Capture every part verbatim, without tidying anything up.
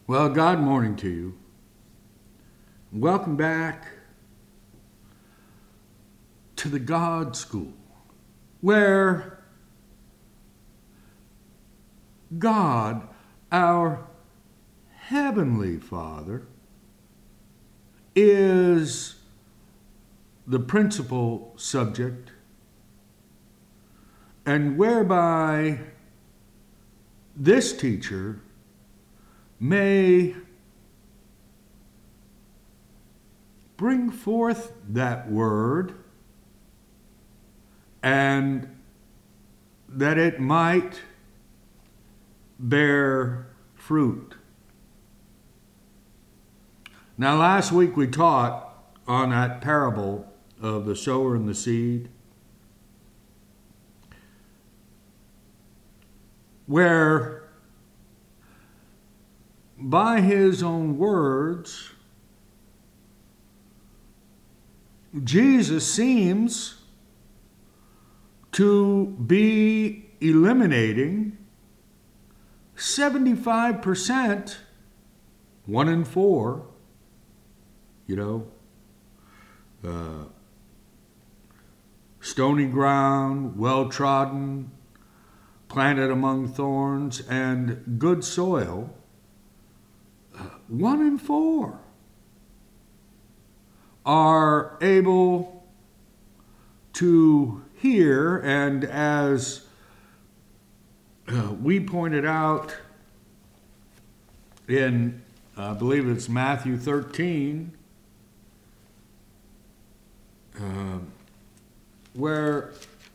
Well, God morning to you. Welcome back to the God School, where God, our Heavenly Father, is the principal subject, and whereby this teacher may bring forth that word, and that it might bear fruit. Now, last week we taught on that parable of the sower and the seed, where by his own words, Jesus seems to be eliminating seventy-five percent, one in four, you know, uh, stony ground, well-trodden, planted among thorns, and good soil. One in four are able to hear, and as uh, we pointed out in, I believe it's Matthew thirteen, uh, where,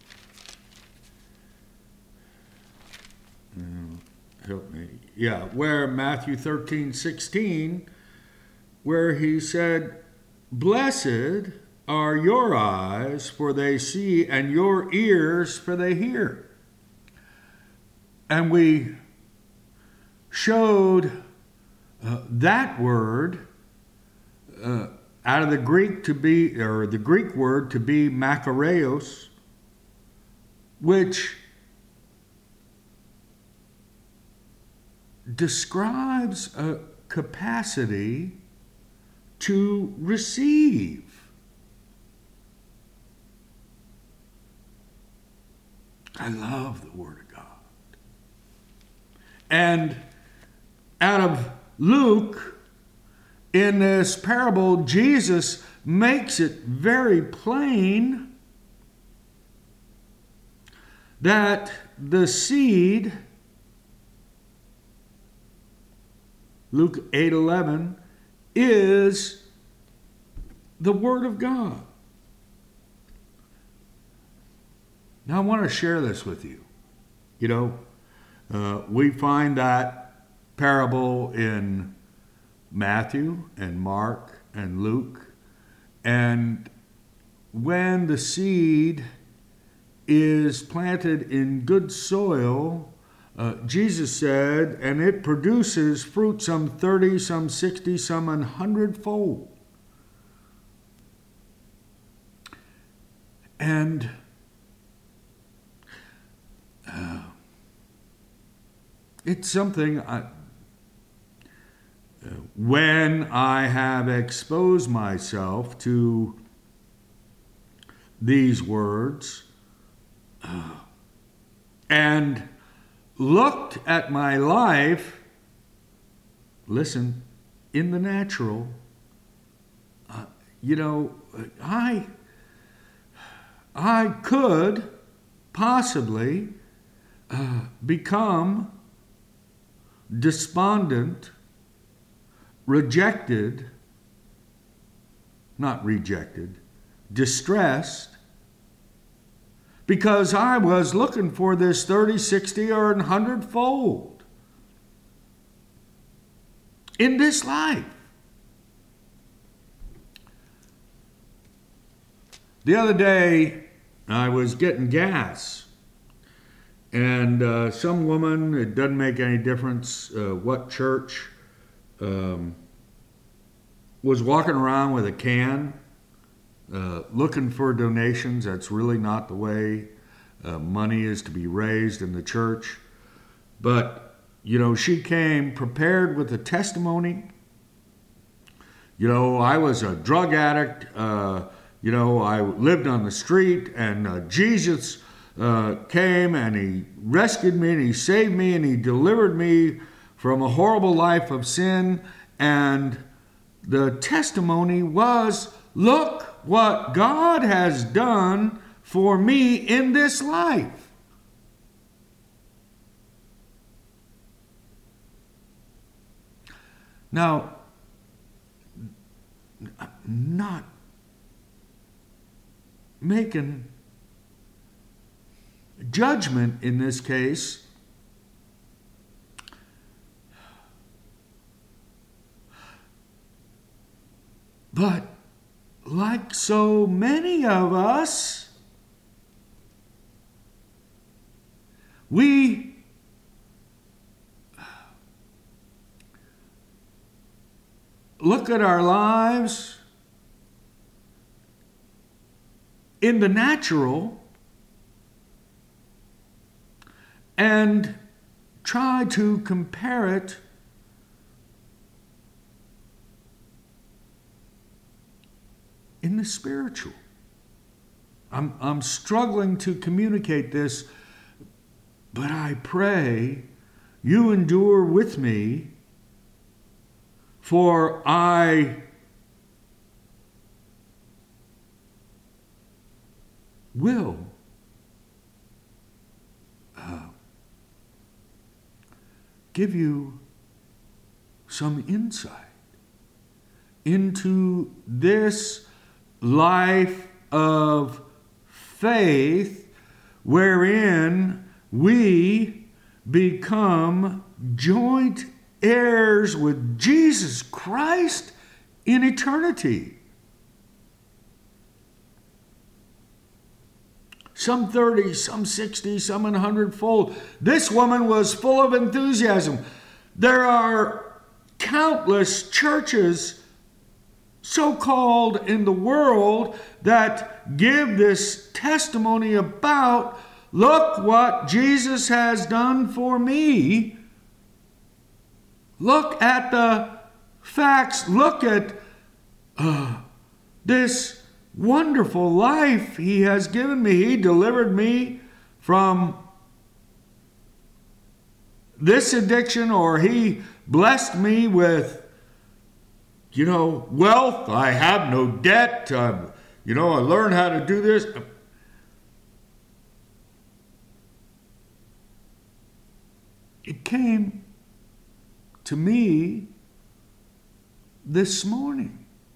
uh, help me, yeah, where Matthew thirteen sixteen, where he said, "Blessed are your eyes, for they see, and your ears, for they hear." And we showed uh, that word uh, out of the Greek to be, or the Greek word to be makareos, which describes a capacity to receive. I love the Word of God. And out of Luke, in this parable, Jesus makes it very plain that the seed, Luke eight eleven, is the Word of God. Now, I want to share this with you. You know, uh, we find that parable in Matthew and Mark and Luke. And when the seed is planted in good soil, uh, Jesus said, and it produces fruit some thirty, some sixty, some an hundredfold. And uh, it's something I, uh, when I have exposed myself to these words uh, and looked at my life, listen, in the natural, uh, you know, I, I could possibly uh, become despondent, rejected, not rejected, distressed, because I was looking for this thirty, sixty, or one hundred fold in this life. The other day, I was getting gas, and uh, some woman, it doesn't make any difference uh, what church, um, was walking around with a can, uh, looking for donations. That's really not the way uh, money is to be raised in the church. But you know, she came prepared with a testimony. You know, I was a drug addict. Uh, you know, I lived on the street, and uh, Jesus uh, came and he rescued me and he saved me and he delivered me from a horrible life of sin. And the testimony was, look what God has done for me in this life. Now, not making judgment in this case, but like so many of us, we look at our lives in the natural and try to compare it in the spiritual. I'm, I'm struggling to communicate this, but I pray you endure with me, for I will uh, give you some insight into this life of faith wherein we become joint heirs with Jesus Christ in eternity. Some thirty, some sixty, some an hundredfold. This woman was full of enthusiasm. There are countless churches, so-called, in the world that give this testimony about, look what Jesus has done for me. Look at the facts. Look at uh, this wonderful life he has given me. He delivered me from this addiction, or he blessed me with, you know, wealth. I have no debt. Uh, you know, I learned how to do this. It came to me this morning.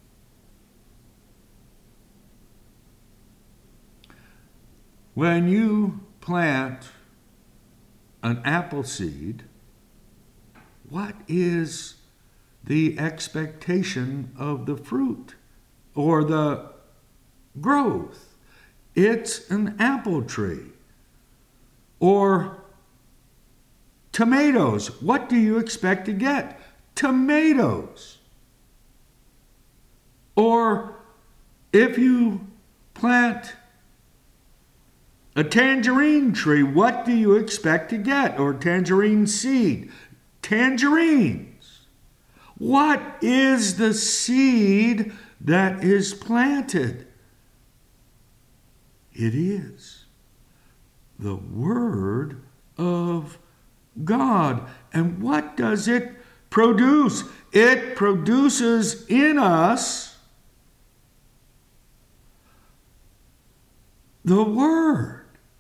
When you plant an apple seed, what is the expectation of the fruit or the growth? It's an apple tree. Or tomatoes. What do you expect to get? Tomatoes. Or if you plant a tangerine tree, what do you expect to get? Or tangerine seed? Tangerines. What is the seed that is planted? It is the Word of God. And what does it produce? It produces in us the Word.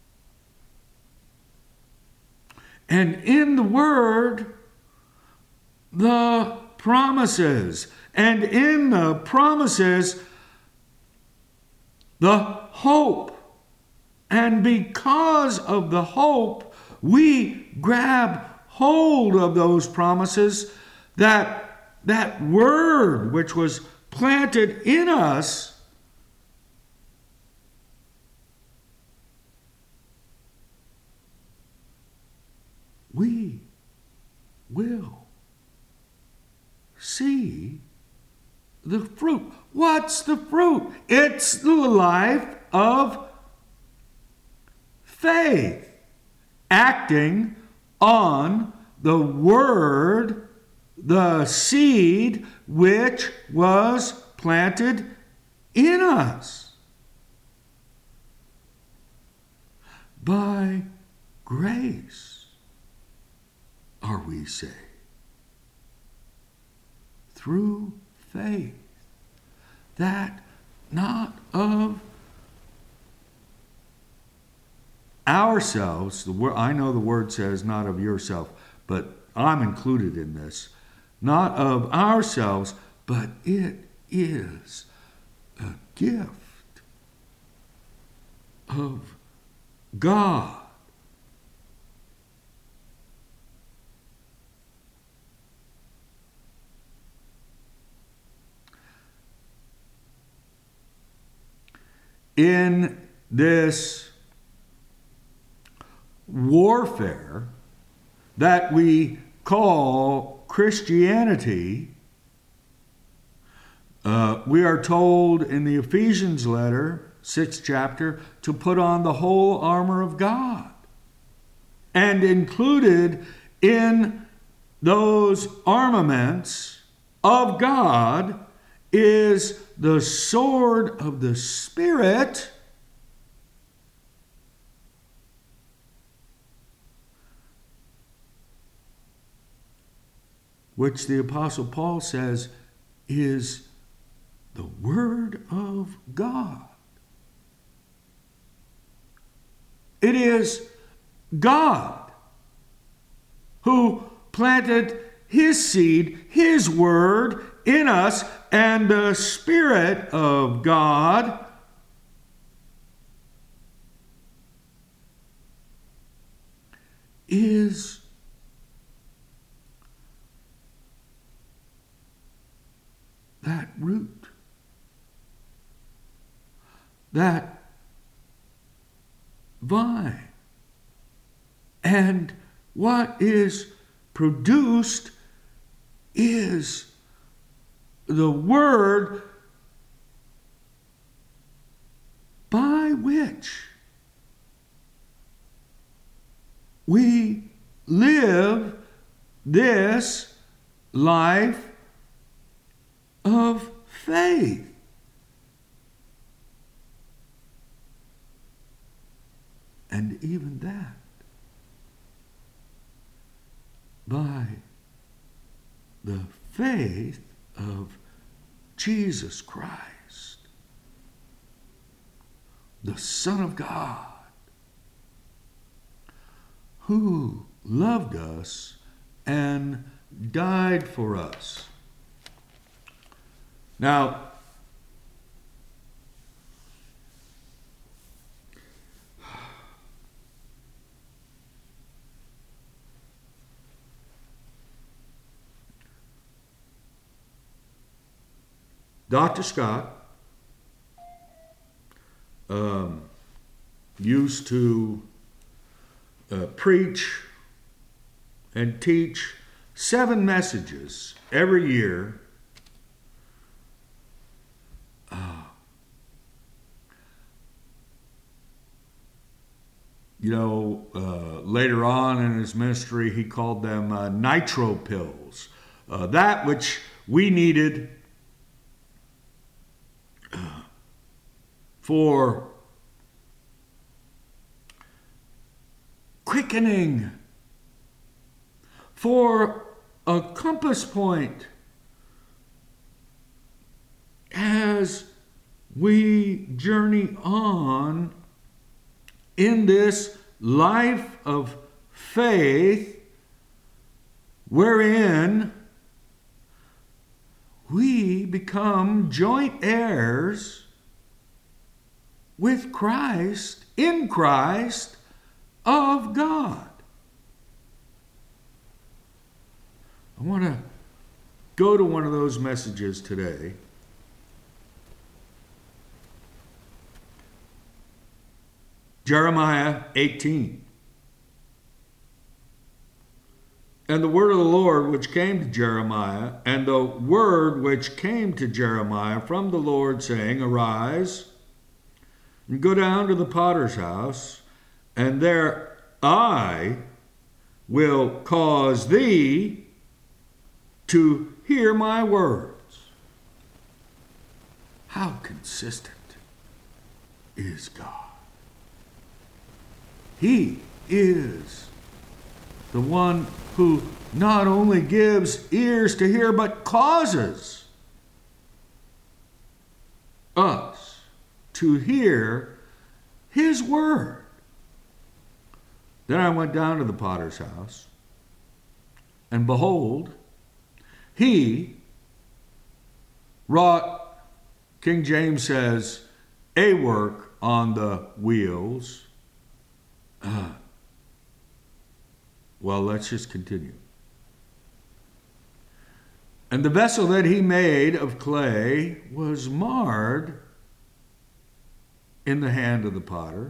And in the Word, the promises. And in the promises, the hope. And because of the hope, we grab hold of those promises, that that Word which was planted in us, we will see the fruit. What's the fruit? It's the life of faith, acting on the word, the seed which was planted in us. By grace are we saved, through faith, that not of ourselves. The word, I know the word says not of yourself, but I'm included in this. Not of ourselves, but it is a gift of God. In this warfare that we call Christianity, uh, we are told in the Ephesians letter, sixth chapter, to put on the whole armor of God. And included in those armaments of God is the sword of the Spirit, which the Apostle Paul says is the Word of God. It is God who planted His seed, His Word in us, and the Spirit of God is that root, that vine. And what is produced is the word by which we live this life of faith. And even that by the faith of Jesus Christ, the Son of God, who loved us and died for us. Now, Doctor Scott um, used to uh, preach and teach seven messages every year. Uh, you know, uh, later on in his ministry, he called them uh, nitro pills. Uh, that which we needed for quickening, for a compass point as we journey on in this life of faith, wherein we become joint heirs with Christ, in Christ, of God. I want to go to one of those messages today. Jeremiah eighteen. And the word of the Lord which came to Jeremiah, and the word which came to Jeremiah from the Lord, saying, Arise, and go down to the potter's house, and there I will cause thee to hear my words. How consistent is God? He is the one who not only gives ears to hear, but causes us to hear his word. Then I went down to the potter's house, and behold, he wrought, King James says, a work on the wheels. Uh, well, let's just continue. And the vessel that he made of clay was marred in the hand of the potter.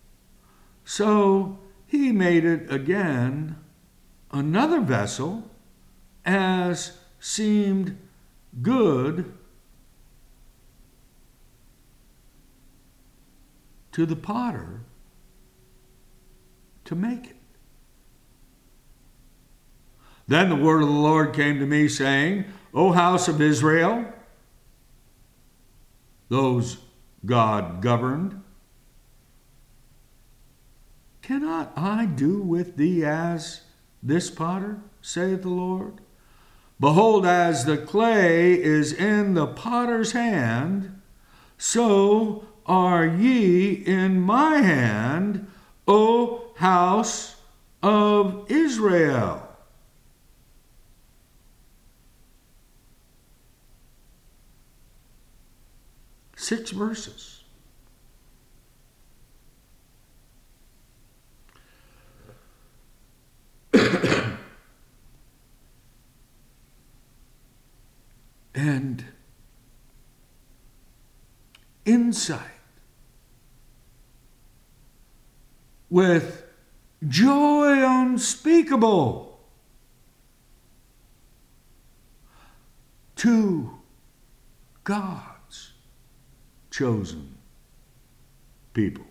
So he made it again another vessel, as seemed good to the potter to make it. Then the word of the Lord came to me, saying, O house of Israel, those God governed, cannot I do with thee as this potter, saith the Lord? Behold, as the clay is in the potter's hand, so are ye in my hand, O house of Israel. Six verses. And insight with joy unspeakable to God's chosen people.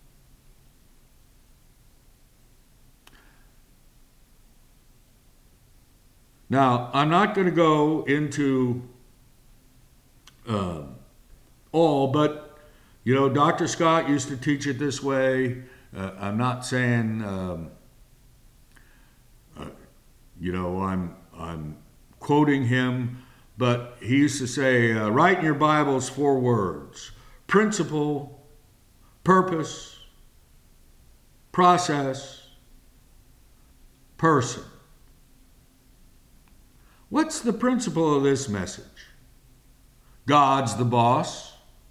Now, I'm not going to go into uh, all, but, you know, Doctor Scott used to teach it this way. Uh, I'm not saying, um, uh, you know, I'm, I'm quoting him, but he used to say, uh, write in your Bibles four words: principle, purpose, process, person. What's the principle of this message? God's the boss.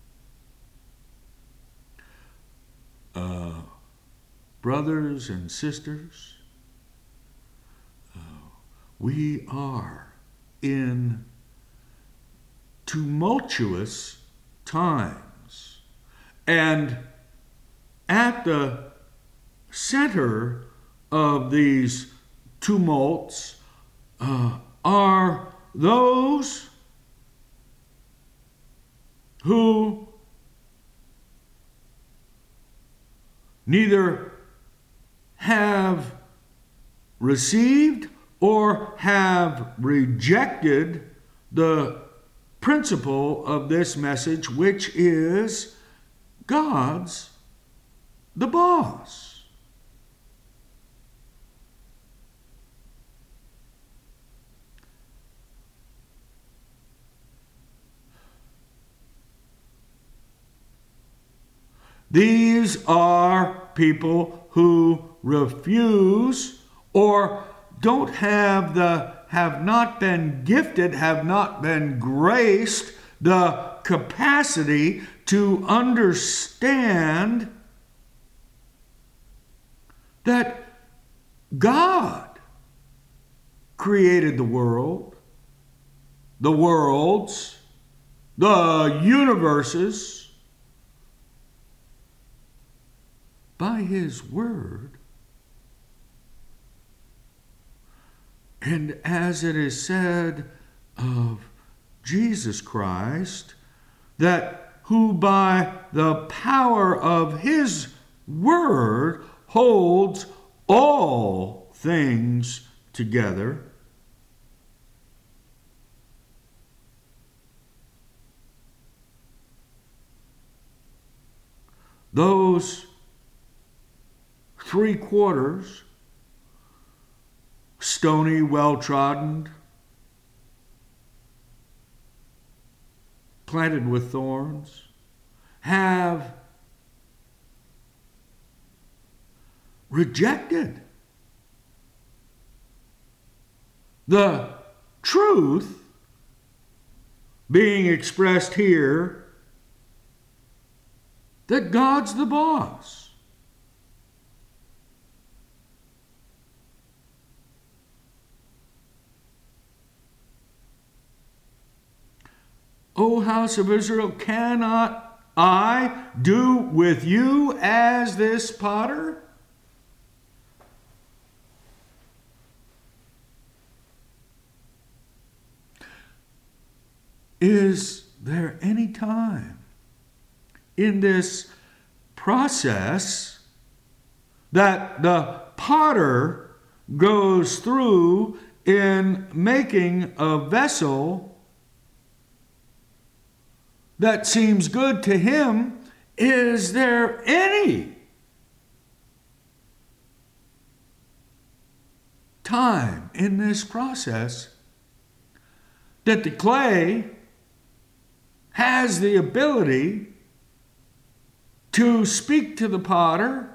Uh, brothers and sisters, uh, we are in tumultuous times. And at the center of these tumults uh, are those who neither have received or have rejected the principle of this message, which is God's the boss. These are people who refuse or don't have the, have not been gifted, have not been graced the capacity to understand that God created the world, the worlds, the universes, by his word. And as it is said of Jesus Christ, that who by the power of his word holds all things together. Those three quarters, stony, well-trodden, planted with thorns, have rejected the truth being expressed here that God's the boss. O house of Israel, cannot I do with you as this potter? Is there any time in this process that the potter goes through in making a vessel that seems good to him? Is there any time in this process that the clay has the ability to speak to the potter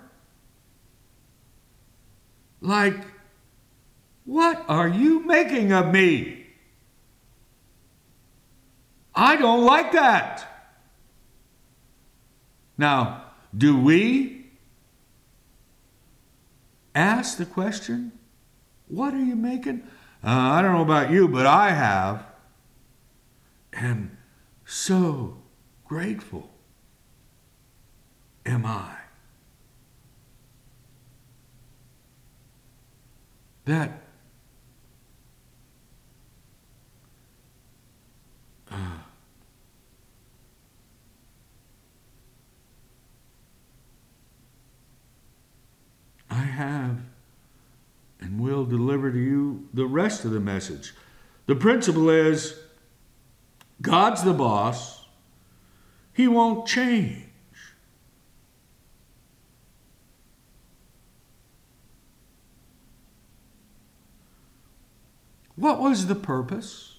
like, what are you making of me? I don't like that. Now, do we ask the question, what are you making? Uh, I don't know about you, but I have. And so grateful am I that uh, I have and will deliver to you the rest of the message. The principle is God's the boss. He won't change. What was the purpose?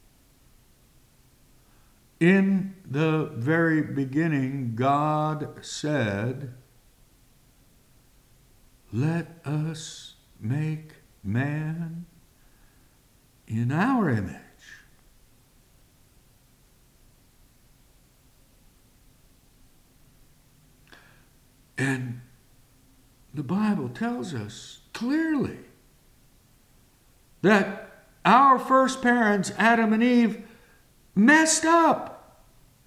In the very beginning, God said, let us make man in our image. And the Bible tells us clearly that our first parents, Adam and Eve, messed up.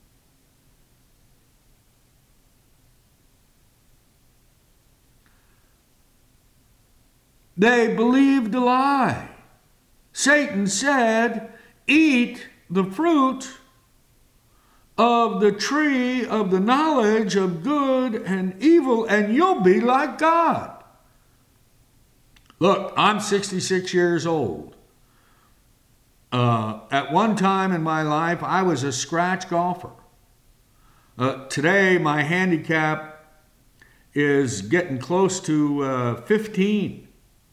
They believed a lie. Satan said, eat the fruit of the tree of the knowledge of good and evil, and you'll be like God. Look, I'm sixty-six years old. Uh, at one time in my life, I was a scratch golfer. Uh, today, my handicap is getting close to uh, fifteen.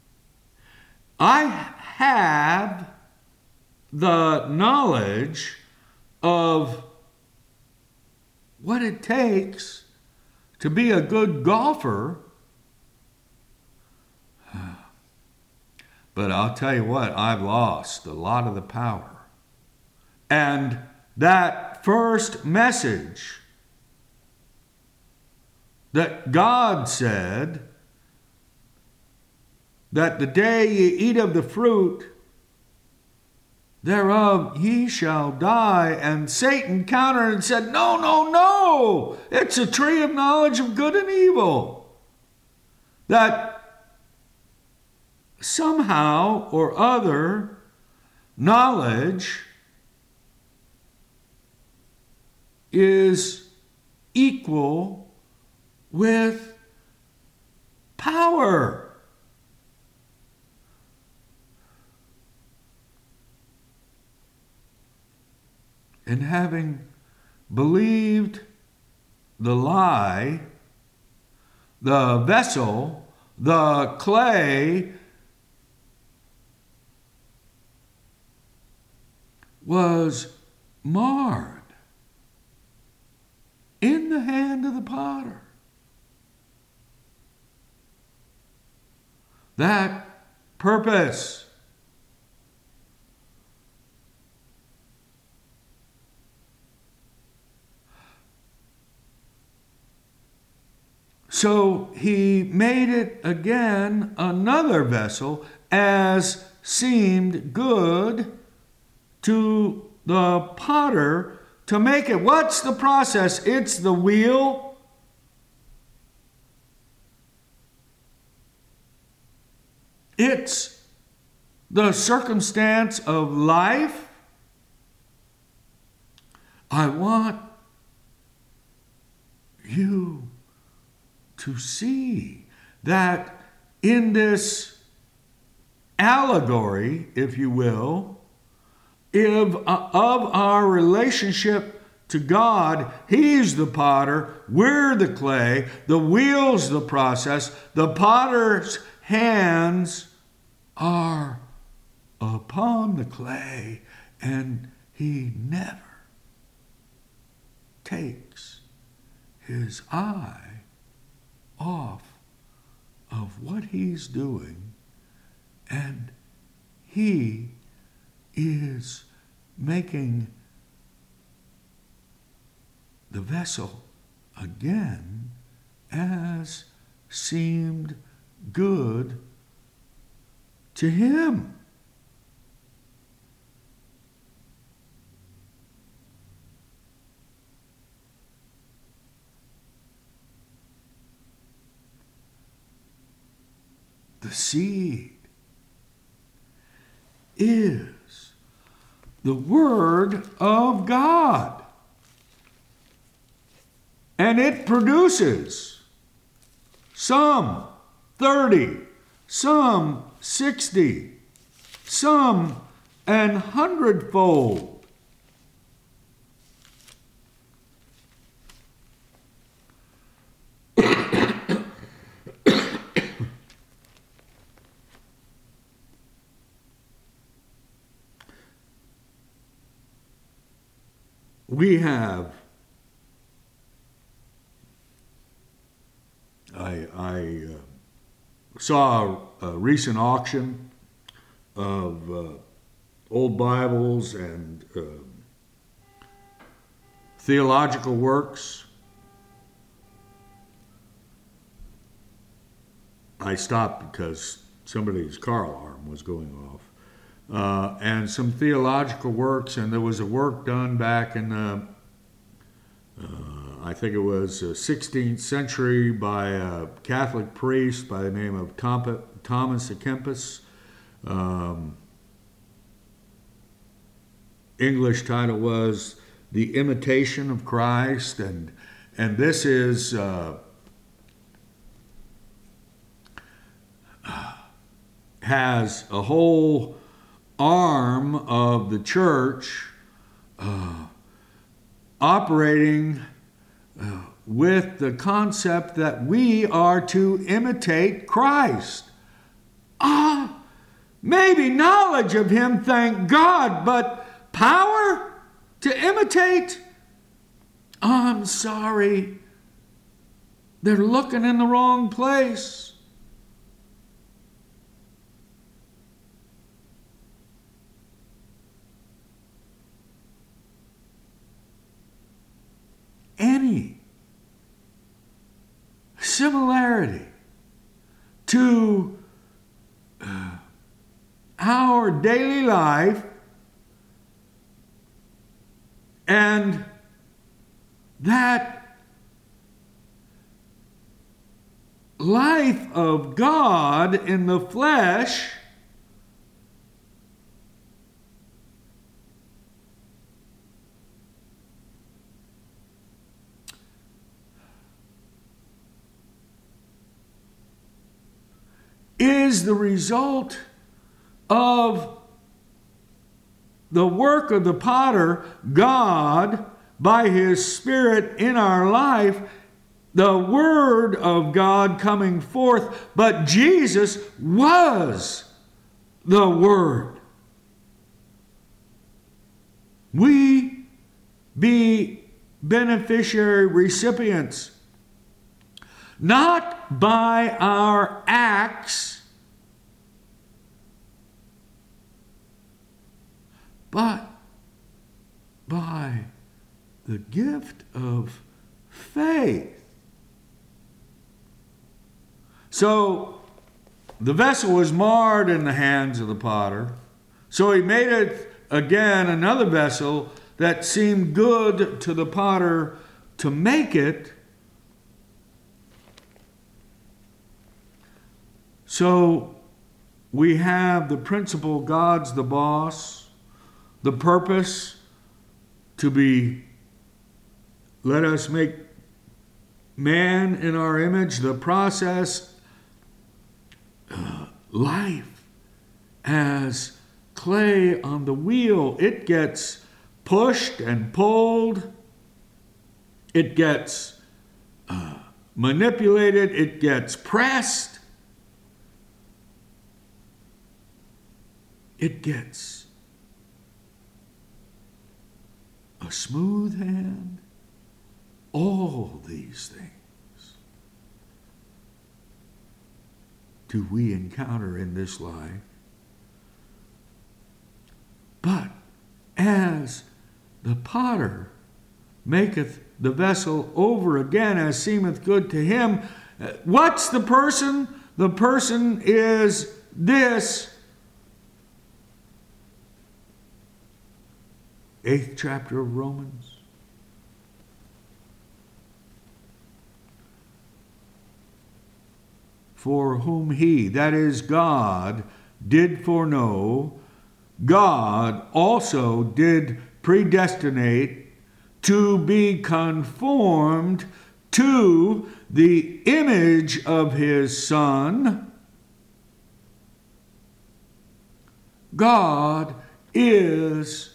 I have the knowledge of what it takes to be a good golfer. But I'll tell you what, I've lost a lot of the power. And that first message that God said, that the day ye eat of the fruit thereof ye shall die. And Satan countered and said, no, no, no. It's a tree of knowledge of good and evil. That somehow or other, knowledge is equal with power. And having believed the lie, the vessel, the clay, was marred in the hand of the potter. That purpose so he made it again another vessel as seemed good to the potter to make it. What's the process? It's the wheel. It's the circumstance of life. I want you to see that in this allegory, if you will, if, uh, of our relationship to God, He's the potter, we're the clay, the wheel's the process, the potter's hands are upon the clay, and He never takes His eye off of what He's doing, and He is making the vessel again as seemed good to Him. The seed is the Word of God. And it produces some thirty, some sixty, some an hundredfold. We have, I, I uh, saw a, a recent auction of uh, old Bibles and uh, theological works. I stopped because somebody's car alarm was going off. Uh, and some theological works, and there was a work done back in the, uh, I think it was uh, sixteenth century by a Catholic priest by the name of Tom- Thomas à Kempis. Um, English title was The Imitation of Christ, and and this is uh, has a whole arm of the church uh, operating uh, with the concept that we are to imitate Christ. Ah, maybe knowledge of Him, thank God, but power to imitate? I'm sorry. They're looking in the wrong place. Any similarity to uh, our daily life and that life of God in the flesh is the result of the work of the potter, God, by his Spirit in our life, the Word of God coming forth, but Jesus was the Word. We be beneficiary recipients, not by our acts, but by the gift of faith. So the vessel was marred in the hands of the potter. So he made it again another vessel that seemed good to the potter to make it. So we have the principle, God's the boss, the purpose to be, let us make man in our image, the process, uh, life as clay on the wheel. It gets pushed and pulled. It gets uh, manipulated. It gets pressed. It gets a smooth hand. All these things do we encounter in this life. But as the potter maketh the vessel over again as seemeth good to him, what's the person? The person is this. Eighth chapter of Romans. For whom he, that is God, did foreknow, God also did predestinate to be conformed to the image of his Son. God is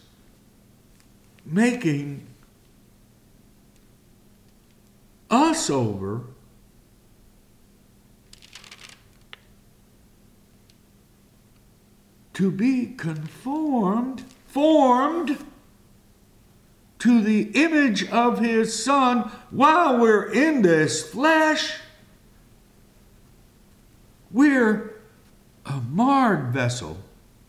making us over to be conformed, formed to the image of his Son while we're in this flesh. We're a marred vessel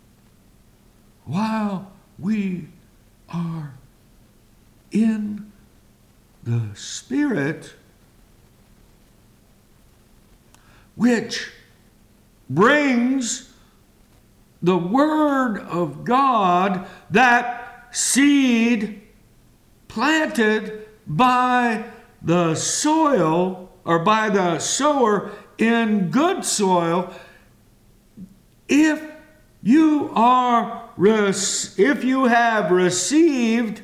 while we are in the Spirit, which brings the Word of God, that seed planted by the soil or by the sower in good soil. If you are, if you have received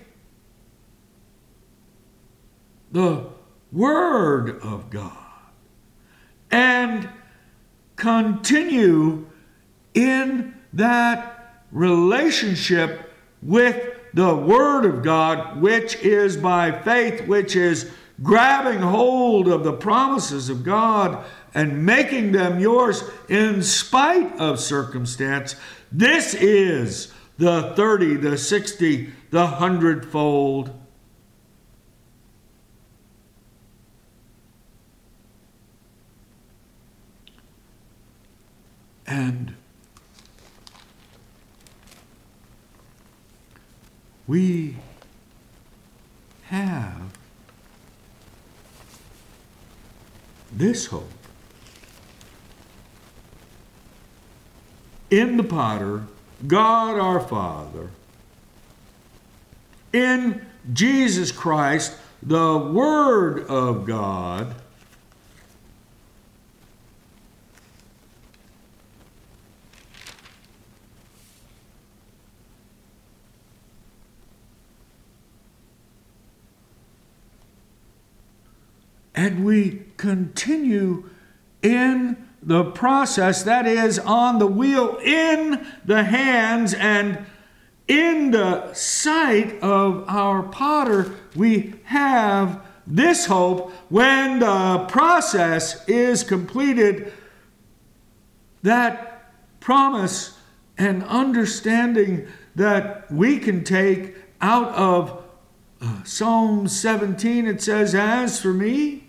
the Word of God and continue in that relationship with the Word of God, which is by faith, which is grabbing hold of the promises of God and making them yours in spite of circumstance, this is the thirty, the sixty, the hundredfold. And we have this hope in the potter, God our Father, in Jesus Christ, the Word of God, and we continue in the process, that is, on the wheel, in the hands and in the sight of our potter, we have this hope when the process is completed, that promise and understanding that we can take out of uh, Psalm seventeen. It says, "As for me,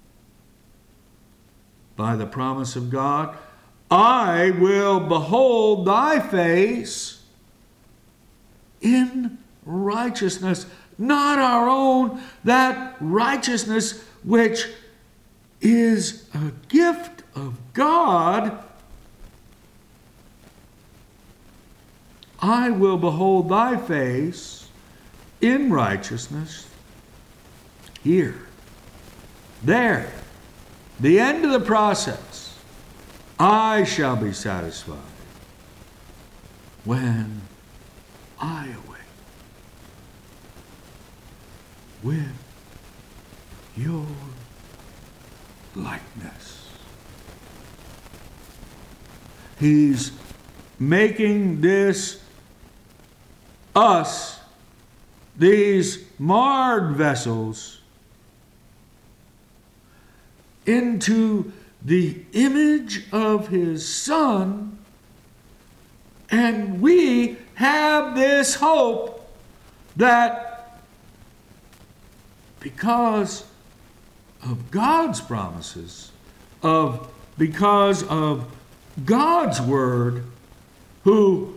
by the promise of God, I will behold thy face in righteousness," not our own, that righteousness which is a gift of God. I will behold thy face in righteousness. Here, there, the end of the process. I shall be satisfied when I awake with your likeness. He's making this us, these marred vessels, into the image of his Son, and we have this hope that because of God's promises, of because of God's word, who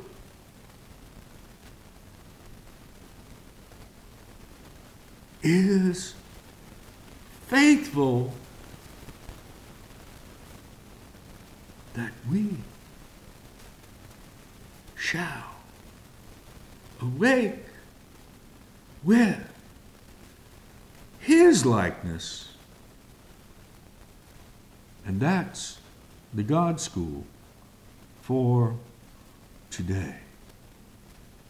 is faithful, that we shall awake with his likeness. And that's the God School for today.